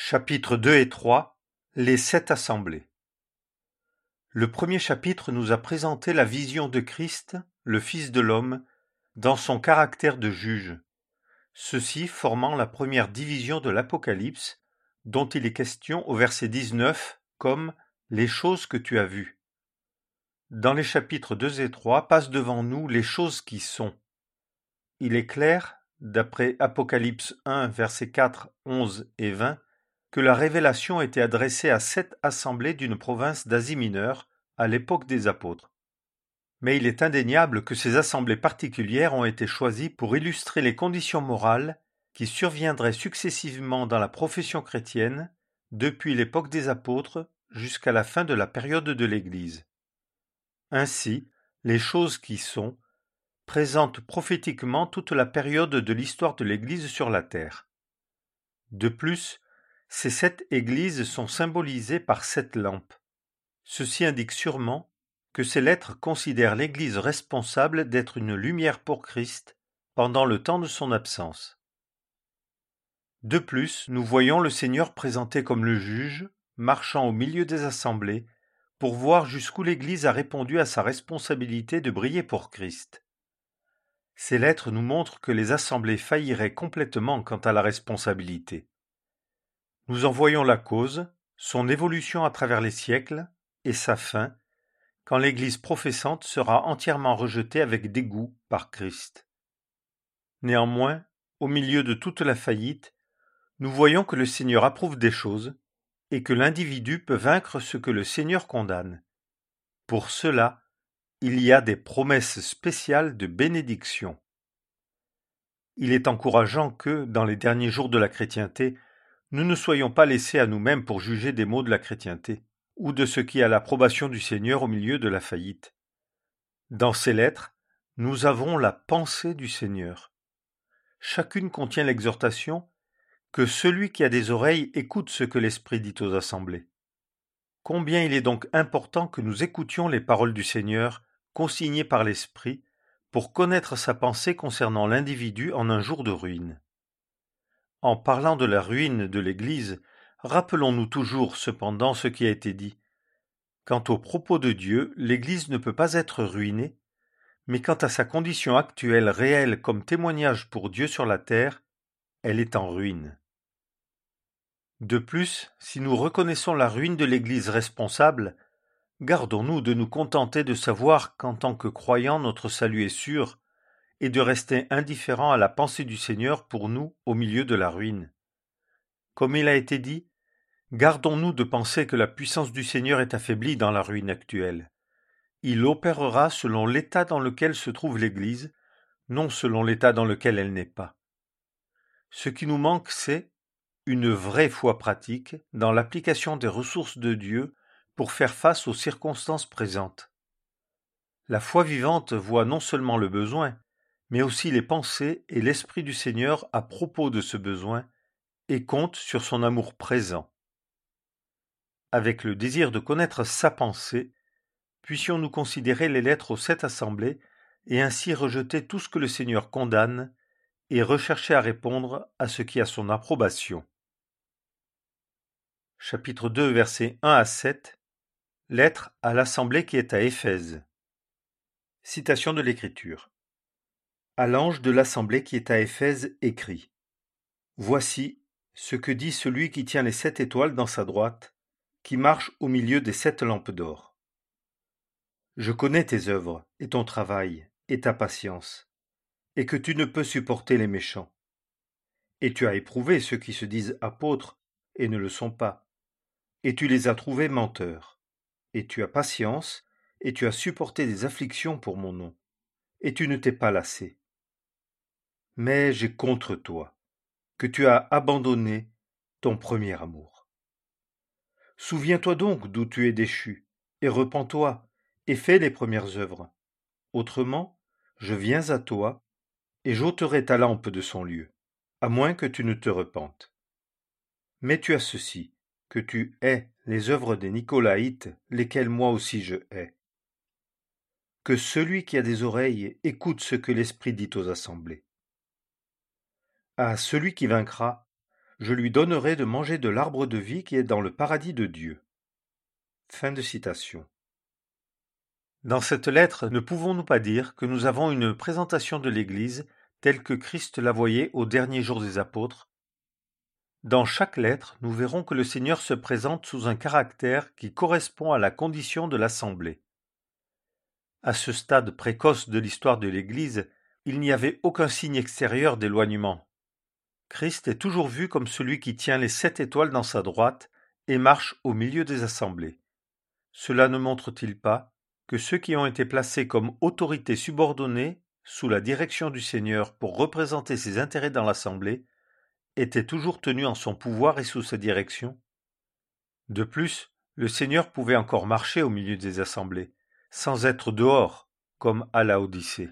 Chapitres 2 et 3 Les 7 assemblées. Le premier chapitre nous a présenté la vision de Christ, le Fils de l'homme, dans son caractère de juge, ceci formant la première division de l'Apocalypse, dont il est question au verset 19 comme « les choses que tu as vues ». Dans les chapitres 2 et 3 passent devant nous les choses qui sont. Il est clair, d'après Apocalypse 1, versets 4, 11 et 20, que la révélation était adressée à 7 assemblées d'une province d'Asie mineure à l'époque des apôtres. Mais il est indéniable que ces assemblées particulières ont été choisies pour illustrer les conditions morales qui surviendraient successivement dans la profession chrétienne depuis l'époque des apôtres jusqu'à la fin de la période de l'Église. Ainsi, les choses qui sont présentent prophétiquement toute la période de l'histoire de l'Église sur la terre. De plus, ces 7 églises sont symbolisées par 7 lampes. Ceci indique sûrement que ces lettres considèrent l'Église responsable d'être une lumière pour Christ pendant le temps de son absence. De plus, nous voyons le Seigneur présenté comme le juge, marchant au milieu des assemblées, pour voir jusqu'où l'Église a répondu à sa responsabilité de briller pour Christ. Ces lettres nous montrent que les assemblées failliraient complètement quant à la responsabilité. Nous en voyons la cause, son évolution à travers les siècles, et sa fin, quand l'Église professante sera entièrement rejetée avec dégoût par Christ. Néanmoins, au milieu de toute la faillite, nous voyons que le Seigneur approuve des choses, et que l'individu peut vaincre ce que le Seigneur condamne. Pour cela, il y a des promesses spéciales de bénédiction. Il est encourageant que, dans les derniers jours de la chrétienté, nous ne soyons pas laissés à nous-mêmes pour juger des maux de la chrétienté, ou de ce qui a l'approbation du Seigneur au milieu de la faillite. Dans ces lettres, nous avons la pensée du Seigneur. Chacune contient l'exhortation que celui qui a des oreilles écoute ce que l'Esprit dit aux assemblées. Combien il est donc important que nous écoutions les paroles du Seigneur, consignées par l'Esprit, pour connaître sa pensée concernant l'individu en un jour de ruine. En parlant de la ruine de l'Église, rappelons-nous toujours cependant ce qui a été dit. Quant aux propos de Dieu, l'Église ne peut pas être ruinée, mais quant à sa condition actuelle réelle comme témoignage pour Dieu sur la terre, elle est en ruine. De plus, si nous reconnaissons la ruine de l'Église responsable, gardons-nous de nous contenter de savoir qu'en tant que croyants notre salut est sûr, et de rester indifférents à la pensée du Seigneur pour nous au milieu de la ruine. Comme il a été dit, gardons-nous de penser que la puissance du Seigneur est affaiblie dans la ruine actuelle. Il opérera selon l'état dans lequel se trouve l'Église, non selon l'état dans lequel elle n'est pas. Ce qui nous manque, c'est une vraie foi pratique dans l'application des ressources de Dieu pour faire face aux circonstances présentes. La foi vivante voit non seulement le besoin, mais aussi les pensées et l'Esprit du Seigneur à propos de ce besoin et compte sur son amour présent. Avec le désir de connaître sa pensée, puissions-nous considérer les lettres aux 7 assemblées et ainsi rejeter tout ce que le Seigneur condamne et rechercher à répondre à ce qui a son approbation. Chapitre 2, versets 1 à 7. Lettre à l'assemblée qui est à Éphèse. Citation de l'Écriture. À l'ange de l'assemblée qui est à Éphèse écrit : Voici ce que dit celui qui tient les 7 étoiles dans sa droite, qui marche au milieu des 7 lampes d'or. Je connais tes œuvres, et ton travail, et ta patience, et que tu ne peux supporter les méchants. Et tu as éprouvé ceux qui se disent apôtres, et ne le sont pas, et tu les as trouvés menteurs. Et tu as patience, et tu as supporté des afflictions pour mon nom, et tu ne t'es pas lassé. Mais j'ai contre toi, que tu as abandonné ton premier amour. Souviens-toi donc d'où tu es déchu, et repens-toi, et fais les premières œuvres. Autrement, je viens à toi, et j'ôterai ta lampe de son lieu, à moins que tu ne te repentes. Mais tu as ceci, que tu hais les œuvres des Nicolaïtes, lesquelles moi aussi je hais. Que celui qui a des oreilles écoute ce que l'Esprit dit aux assemblées. À celui qui vaincra, Je lui donnerai de manger de l'arbre de vie qui est dans le paradis de Dieu. » Fin de citation. Dans cette lettre, ne pouvons-nous pas dire que nous avons une présentation de l'Église telle que Christ la voyait aux derniers jours des apôtres? Dans chaque lettre, nous verrons que le Seigneur se présente sous un caractère qui correspond à la condition de l'assemblée. À ce stade précoce de l'histoire de l'Église, il n'y avait aucun signe extérieur d'éloignement. Christ est toujours vu comme celui qui tient les 7 étoiles dans sa droite et marche au milieu des assemblées. Cela ne montre-t-il pas que ceux qui ont été placés comme autorités subordonnées sous la direction du Seigneur pour représenter ses intérêts dans l'assemblée étaient toujours tenus en son pouvoir et sous sa direction? De plus, le Seigneur pouvait encore marcher au milieu des assemblées, sans être dehors, comme à la Odyssée.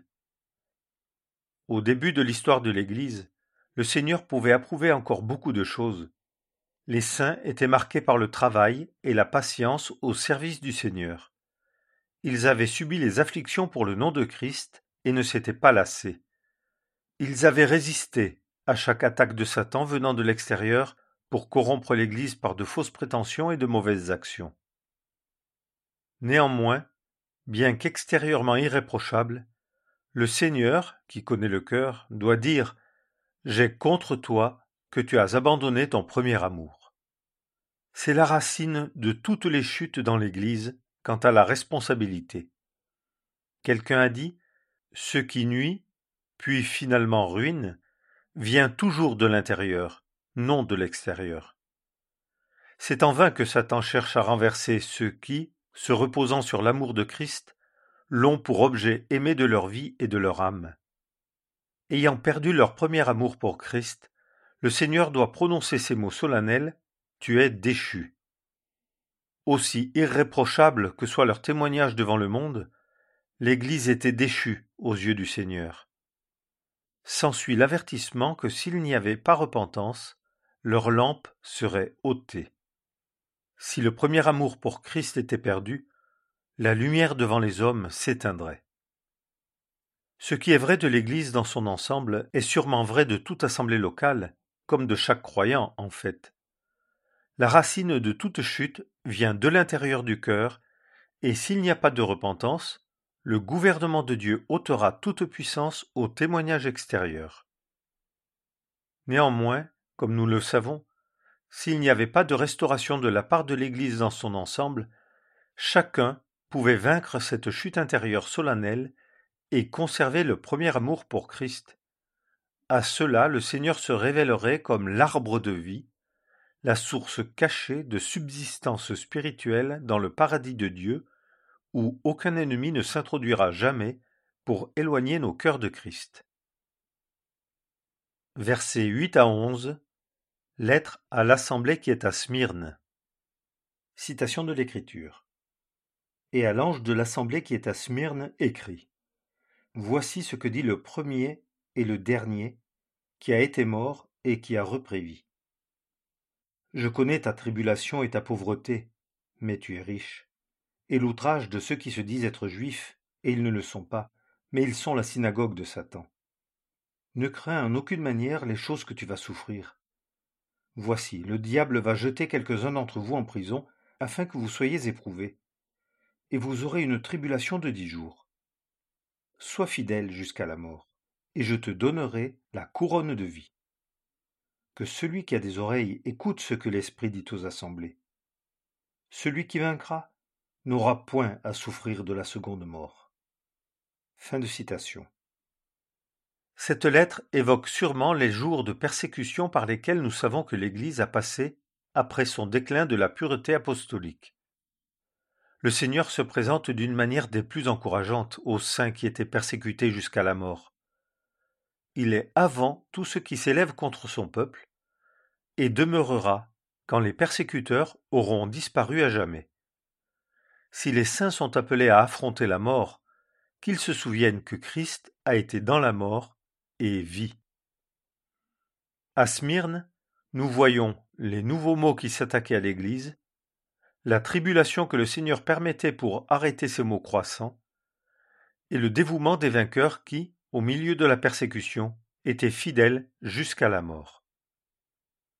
Au début de l'histoire de l'Église, le Seigneur pouvait approuver encore beaucoup de choses. Les saints étaient marqués par le travail et la patience au service du Seigneur. Ils avaient subi les afflictions pour le nom de Christ et ne s'étaient pas lassés. Ils avaient résisté à chaque attaque de Satan venant de l'extérieur pour corrompre l'Église par de fausses prétentions et de mauvaises actions. Néanmoins, bien qu'extérieurement irréprochable, le Seigneur, qui connaît le cœur, doit dire « J'ai contre toi que tu as abandonné ton premier amour ». C'est la racine de toutes les chutes dans l'Église quant à la responsabilité. Quelqu'un a dit « Ce qui nuit, puis finalement ruine, vient toujours de l'intérieur, non de l'extérieur ». C'est en vain que Satan cherche à renverser ceux qui, se reposant sur l'amour de Christ, l'ont pour objet aimé de leur vie et de leur âme. Ayant perdu leur premier amour pour Christ, le Seigneur doit prononcer ces mots solennels « Tu es déchu ». Aussi irréprochable que soit leur témoignage devant le monde, l'Église était déchue aux yeux du Seigneur. S'ensuit l'avertissement que s'il n'y avait pas repentance, leur lampe serait ôtée. Si le premier amour pour Christ était perdu, la lumière devant les hommes s'éteindrait. Ce qui est vrai de l'Église dans son ensemble est sûrement vrai de toute assemblée locale, comme de chaque croyant en fait. La racine de toute chute vient de l'intérieur du cœur, et s'il n'y a pas de repentance, le gouvernement de Dieu ôtera toute puissance au témoignage extérieur. Néanmoins, comme nous le savons, s'il n'y avait pas de restauration de la part de l'Église dans son ensemble, chacun pouvait vaincre cette chute intérieure solennelle et conserver le premier amour pour Christ. À cela, le Seigneur se révélerait comme l'arbre de vie, la source cachée de subsistance spirituelle dans le paradis de Dieu, où aucun ennemi ne s'introduira jamais pour éloigner nos cœurs de Christ. Versets 8 à 11. Lettre à l'assemblée qui est à Smyrne. Citation de l'Écriture. Et à l'ange de l'assemblée qui est à Smyrne écrit : Voici ce que dit le premier et le dernier, qui a été mort et qui a repris vie. Je connais ta tribulation et ta pauvreté, mais tu es riche, et l'outrage de ceux qui se disent être juifs, et ils ne le sont pas, mais ils sont la synagogue de Satan. Ne crains en aucune manière les choses que tu vas souffrir. Voici, le diable va jeter quelques-uns d'entre vous en prison, afin que vous soyez éprouvés, et vous aurez une tribulation de 10 jours. Sois fidèle jusqu'à la mort, et je te donnerai la couronne de vie. Que celui qui a des oreilles écoute ce que l'Esprit dit aux assemblées. Celui qui vaincra n'aura point à souffrir de la seconde mort. Fin de citation. Cette lettre évoque sûrement les jours de persécution par lesquels nous savons que l'Église a passé après son déclin de la pureté apostolique. Le Seigneur se présente d'une manière des plus encourageantes aux saints qui étaient persécutés jusqu'à la mort. Il est avant tout ce qui s'élève contre son peuple et demeurera quand les persécuteurs auront disparu à jamais. Si les saints sont appelés à affronter la mort, qu'ils se souviennent que Christ a été dans la mort et vit. À Smyrne, nous voyons les nouveaux maux qui s'attaquaient à l'Église, la tribulation que le Seigneur permettait pour arrêter ces maux croissants, et le dévouement des vainqueurs qui, au milieu de la persécution, étaient fidèles jusqu'à la mort.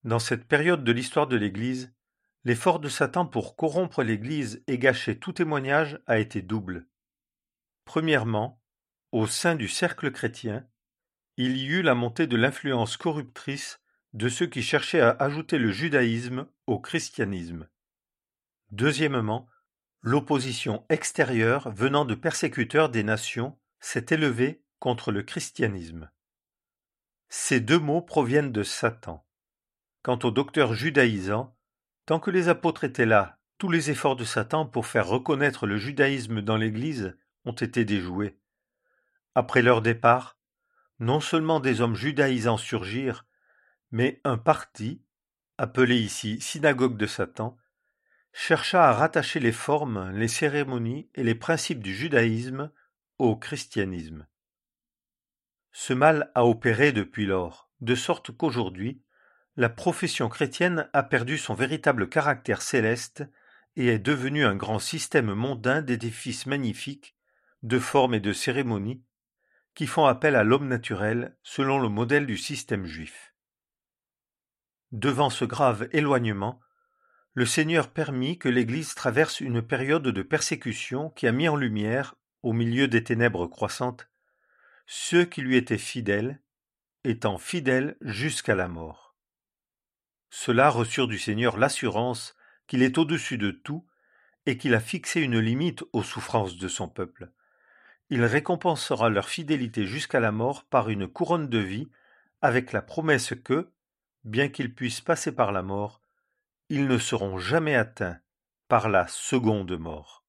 Dans cette période de l'histoire de l'Église, l'effort de Satan pour corrompre l'Église et gâcher tout témoignage a été double. Premièrement, au sein du cercle chrétien, il y eut la montée de l'influence corruptrice de ceux qui cherchaient à ajouter le judaïsme au christianisme. Deuxièmement, l'opposition extérieure venant de persécuteurs des nations s'est élevée contre le christianisme. Ces deux mots proviennent de Satan. Quant aux docteurs judaïsants, tant que les apôtres étaient là, tous les efforts de Satan pour faire reconnaître le judaïsme dans l'Église ont été déjoués. Après leur départ, non seulement des hommes judaïsants surgirent, mais un parti, appelé ici synagogue de Satan, chercha à rattacher les formes, les cérémonies et les principes du judaïsme au christianisme. Ce mal a opéré depuis lors, de sorte qu'aujourd'hui, la profession chrétienne a perdu son véritable caractère céleste et est devenue un grand système mondain d'édifices magnifiques, de formes et de cérémonies, qui font appel à l'homme naturel selon le modèle du système juif. Devant ce grave éloignement, le Seigneur permit que l'Église traverse une période de persécution qui a mis en lumière, au milieu des ténèbres croissantes, ceux qui lui étaient fidèles, étant fidèles jusqu'à la mort. Ceux-là reçurent du Seigneur l'assurance qu'il est au-dessus de tout et qu'il a fixé une limite aux souffrances de son peuple. Il récompensera leur fidélité jusqu'à la mort par une couronne de vie, avec la promesse que, bien qu'ils puissent passer par la mort, ils ne seront jamais atteints par la seconde mort.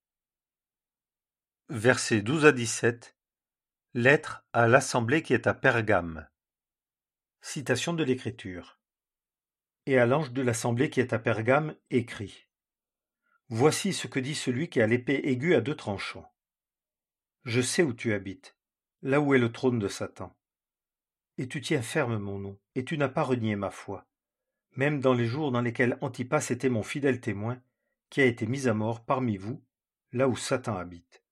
Versets 12 à 17. Lettre à l'assemblée qui est à Pergame. Citation de l'Écriture. Et à l'ange de l'assemblée qui est à Pergame, écrit. Voici ce que dit celui qui a l'épée aiguë à deux tranchants. Je sais où tu habites, là où est le trône de Satan. Et tu tiens ferme mon nom, et tu n'as pas renié ma foi, même dans les jours dans lesquels Antipas était mon fidèle témoin, qui a été mis à mort parmi vous, là où Satan habite.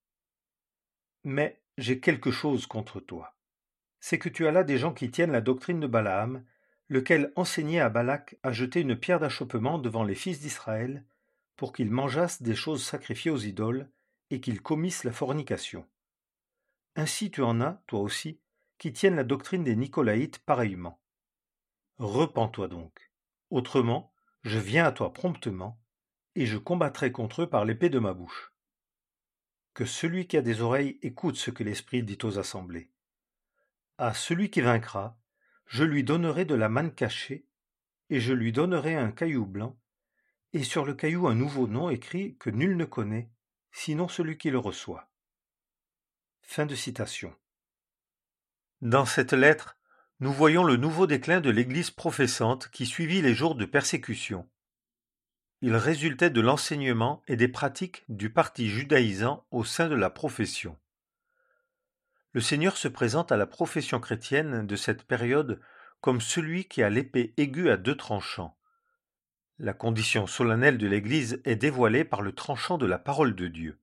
Mais j'ai quelque chose contre toi. C'est que tu as là des gens qui tiennent la doctrine de Balaam, lequel enseignait à Balak à jeter une pierre d'achoppement devant les fils d'Israël, pour qu'ils mangeassent des choses sacrifiées aux idoles, et qu'ils commissent la fornication. Ainsi tu en as, toi aussi, qui tiennent la doctrine des Nicolaïtes pareillement. Repens-toi donc. Autrement, je viens à toi promptement, et je combattrai contre eux par l'épée de ma bouche. Que celui qui a des oreilles écoute ce que l'Esprit dit aux assemblées. À celui qui vaincra, je lui donnerai de la manne cachée, et je lui donnerai un caillou blanc, et sur le caillou un nouveau nom écrit que nul ne connaît, sinon celui qui le reçoit. Fin de citation. Dans cette lettre, nous voyons le nouveau déclin de l'Église professante qui suivit les jours de persécution. Il résultait de l'enseignement et des pratiques du parti judaïsant au sein de la profession. Le Seigneur se présente à la profession chrétienne de cette période comme celui qui a l'épée aiguë à deux tranchants. La condition solennelle de l'Église est dévoilée par le tranchant de la parole de Dieu.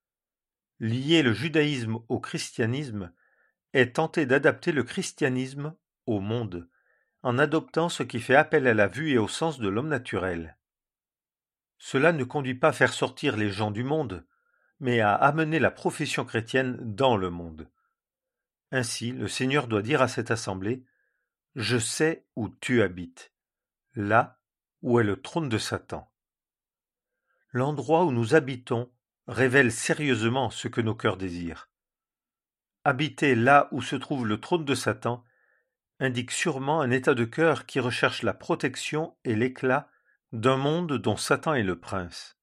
Lier le judaïsme au christianisme est tenter d'adapter le christianisme au monde, en adoptant ce qui fait appel à la vue et au sens de l'homme naturel. Cela ne conduit pas à faire sortir les gens du monde, mais à amener la profession chrétienne dans le monde. Ainsi, le Seigneur doit dire à cette assemblée « Je sais où tu habites, là où est le trône de Satan. » L'endroit où nous habitons révèle sérieusement ce que nos cœurs désirent. Habiter là où se trouve le trône de Satan indique sûrement un état de cœur qui recherche la protection et l'éclat d'un monde dont Satan est le prince.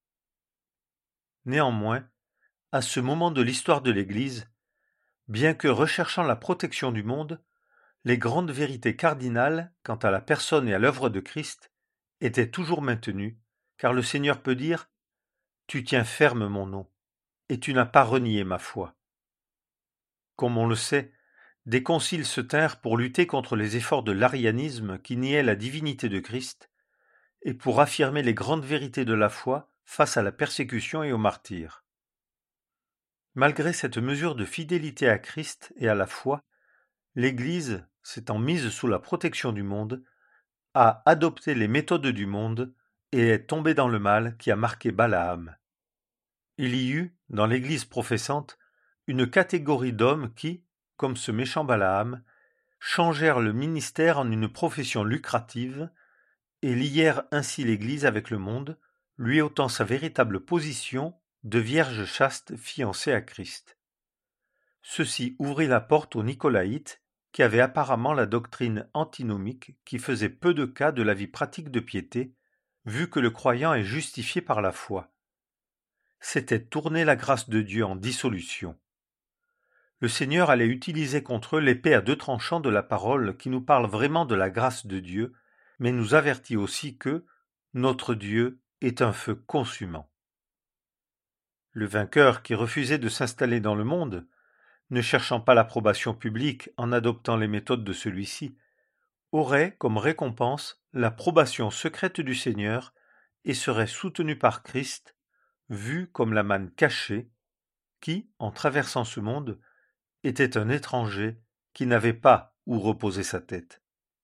Néanmoins, à ce moment de l'histoire de l'Église, bien que recherchant la protection du monde, les grandes vérités cardinales quant à la personne et à l'œuvre de Christ étaient toujours maintenues, car le Seigneur peut dire « Tu tiens ferme mon nom, et tu n'as pas renié ma foi. » Comme on le sait, des conciles se tinrent pour lutter contre les efforts de l'arianisme qui niait la divinité de Christ, et pour affirmer les grandes vérités de la foi face à la persécution et au martyre. Malgré cette mesure de fidélité à Christ et à la foi, l'Église, s'étant mise sous la protection du monde, a adopté les méthodes du monde et est tombé dans le mal qui a marqué Balaam. Il y eut, dans l'Église professante, une catégorie d'hommes qui, comme ce méchant Balaam, changèrent le ministère en une profession lucrative et lièrent ainsi l'Église avec le monde, lui ôtant sa véritable position de vierge chaste fiancée à Christ. Ceci ouvrit la porte aux Nicolaïtes, qui avaient apparemment la doctrine antinomique qui faisait peu de cas de la vie pratique de piété, vu que le croyant est justifié par la foi. C'était tourner la grâce de Dieu en dissolution. Le Seigneur allait utiliser contre eux l'épée à deux tranchants de la parole qui nous parle vraiment de la grâce de Dieu, mais nous avertit aussi que notre Dieu est un feu consumant. Le vainqueur qui refusait de s'installer dans le monde, ne cherchant pas l'approbation publique en adoptant les méthodes de celui-ci, aurait comme récompense l'approbation secrète du Seigneur et serait soutenu par Christ, vu comme la manne cachée, qui, en traversant ce monde, était un étranger qui n'avait pas où reposer sa tête.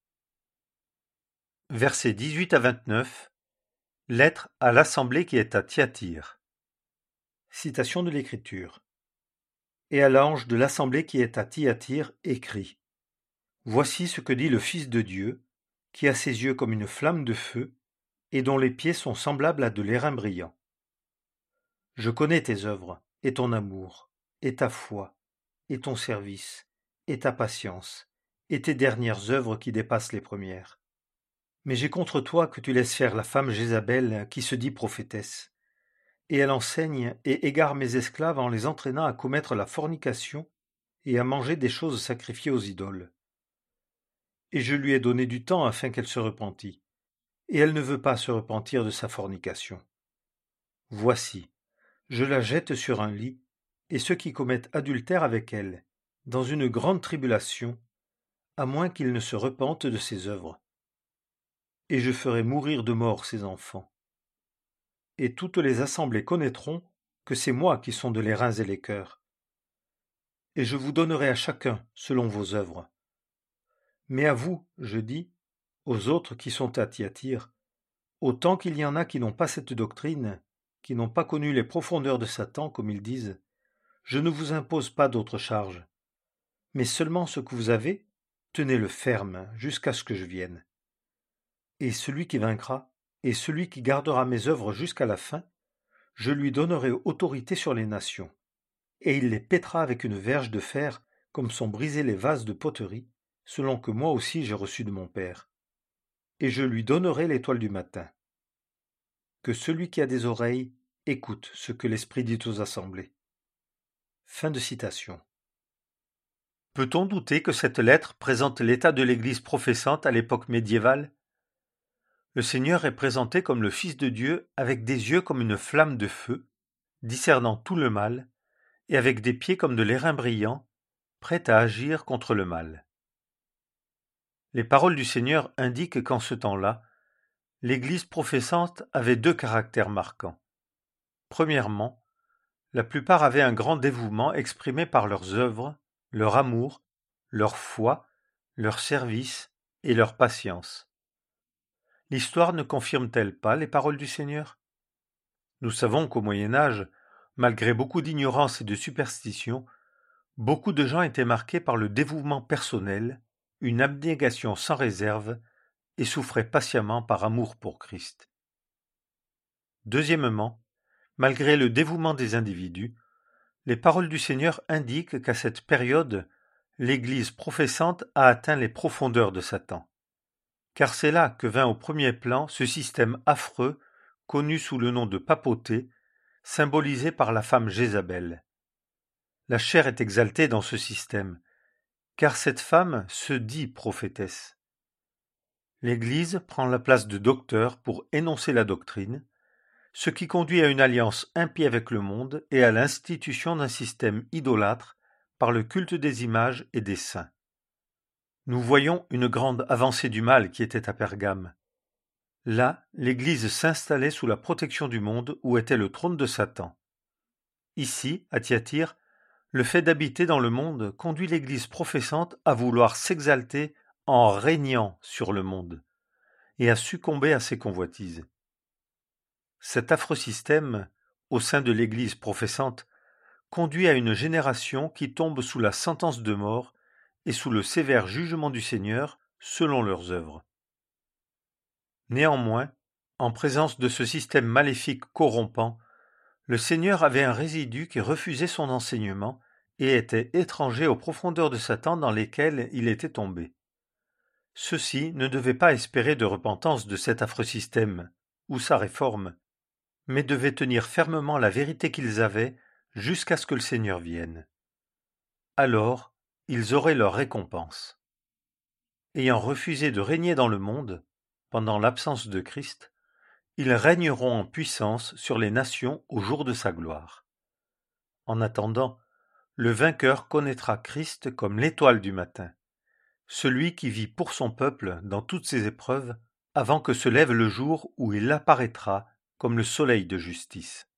Versets 18 à 29. Lettre à l'assemblée qui est à Thyatire. Citation de l'Écriture. Et à l'ange de l'assemblée qui est à Thyatire écrit: Voici ce que dit le Fils de Dieu, qui a ses yeux comme une flamme de feu, et dont les pieds sont semblables à de l'airain brillant. Je connais tes œuvres, et ton amour, et ta foi, et ton service, et ta patience, et tes dernières œuvres qui dépassent les premières. Mais j'ai contre toi que tu laisses faire la femme Jézabel qui se dit prophétesse, et elle enseigne et égare mes esclaves en les entraînant à commettre la fornication et à manger des choses sacrifiées aux idoles. Et je lui ai donné du temps afin qu'elle se repentît, et elle ne veut pas se repentir de sa fornication. Voici, je la jette sur un lit, et ceux qui commettent adultère avec elle, dans une grande tribulation, à moins qu'ils ne se repentent de ses œuvres. Et je ferai mourir de mort ses enfants. Et toutes les assemblées connaîtront que c'est moi qui sonde les reins et les cœurs. Et je vous donnerai à chacun selon vos œuvres. Mais à vous, je dis, aux autres qui sont à Thyatire, autant qu'il y en a qui n'ont pas cette doctrine, qui n'ont pas connu les profondeurs de Satan, comme ils disent, je ne vous impose pas d'autre charge. Mais seulement ce que vous avez, tenez-le ferme jusqu'à ce que je vienne. Et celui qui vaincra, et celui qui gardera mes œuvres jusqu'à la fin, je lui donnerai autorité sur les nations, et il les pètera avec une verge de fer, comme sont brisés les vases de poterie, selon que moi aussi j'ai reçu de mon Père. Et je lui donnerai l'étoile du matin. Que celui qui a des oreilles écoute ce que l'Esprit dit aux assemblées. Fin de citation. Peut-on douter que cette lettre présente l'état de l'Église professante à l'époque médiévale? Le Seigneur est présenté comme le Fils de Dieu avec des yeux comme une flamme de feu, discernant tout le mal, et avec des pieds comme de l'airain brillant, prêt à agir contre le mal. Les paroles du Seigneur indiquent qu'en ce temps-là, l'Église professante avait deux caractères marquants. Premièrement, la plupart avaient un grand dévouement exprimé par leurs œuvres, leur amour, leur foi, leur service et leur patience. L'histoire ne confirme-t-elle pas les paroles du Seigneur? Nous savons qu'au Moyen Âge, malgré beaucoup d'ignorance et de superstition, beaucoup de gens étaient marqués par le dévouement personnel, une abnégation sans réserve, et souffraient patiemment par amour pour Christ. Deuxièmement, malgré le dévouement des individus, les paroles du Seigneur indiquent qu'à cette période, l'Église professante a atteint les profondeurs de Satan. Car c'est là que vint au premier plan ce système affreux, connu sous le nom de papauté, symbolisé par la femme Jézabel. La chair est exaltée dans ce système, car cette femme se dit prophétesse. L'Église prend la place de docteur pour énoncer la doctrine, ce qui conduit à une alliance impie avec le monde et à l'institution d'un système idolâtre par le culte des images et des saints. Nous voyons une grande avancée du mal qui était à Pergame. Là, l'Église s'installait sous la protection du monde où était le trône de Satan. Ici, à Thyatire, le fait d'habiter dans le monde conduit l'Église professante à vouloir s'exalter en régnant sur le monde. et à succomber à ses convoitises. Cet affreux système, au sein de l'Église professante, conduit à une génération qui tombe sous la sentence de mort et sous le sévère jugement du Seigneur selon leurs œuvres. Néanmoins, en présence de ce système maléfique corrompant, le Seigneur avait un résidu qui refusait son enseignement et était étranger aux profondeurs de Satan dans lesquelles il était tombé. Ceux-ci ne devaient pas espérer de repentance de cet affreux système, ou sa réforme, mais devaient tenir fermement la vérité qu'ils avaient jusqu'à ce que le Seigneur vienne. Alors, ils auraient leur récompense. Ayant refusé de régner dans le monde, pendant l'absence de Christ, ils régneront en puissance sur les nations au jour de sa gloire. En attendant, le vainqueur connaîtra Christ comme l'étoile du matin, celui qui vit pour son peuple dans toutes ses épreuves, avant que se lève le jour où il apparaîtra comme le soleil de justice.